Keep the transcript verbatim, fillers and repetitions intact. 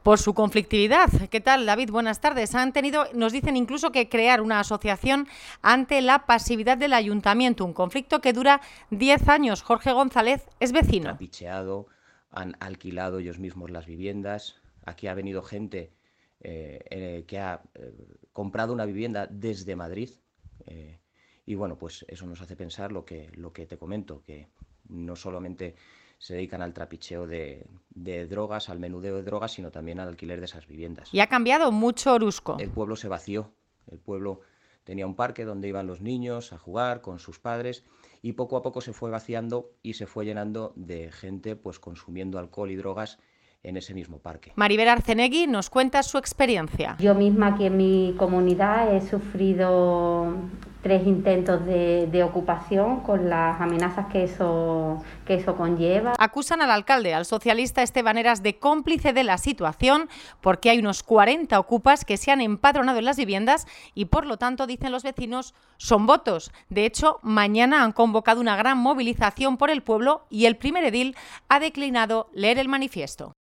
por su conflictividad. ¿Qué tal, David? Buenas tardes. Han tenido, nos dicen incluso que crear una asociación ante la pasividad del ayuntamiento, un conflicto que dura diez años. Jorge González es vecino. Han picheado, han alquilado ellos mismos las viviendas. Aquí ha venido gente eh, eh, que ha eh, comprado una vivienda desde Madrid. Eh, y bueno, pues eso nos hace pensar lo que, lo que te comento, que no solamente se dedican al trapicheo de, de drogas, al menudeo de drogas, sino también al alquiler de esas viviendas. Y ha cambiado mucho Oruzco. El pueblo se vació. El pueblo tenía un parque donde iban los niños a jugar con sus padres y poco a poco se fue vaciando y se fue llenando de gente pues consumiendo alcohol y drogas en ese mismo parque. Maribel Arcenegui nos cuenta su experiencia. Yo misma aquí en mi comunidad he sufrido tres intentos de, de ocupación con las amenazas que eso, que eso conlleva. Acusan al alcalde, al socialista Esteban Eras, de cómplice de la situación porque hay unos cuarenta ocupas que se han empadronado en las viviendas y por lo tanto, dicen los vecinos, son votos. De hecho, mañana han convocado una gran movilización por el pueblo y el primer edil ha declinado leer el manifiesto.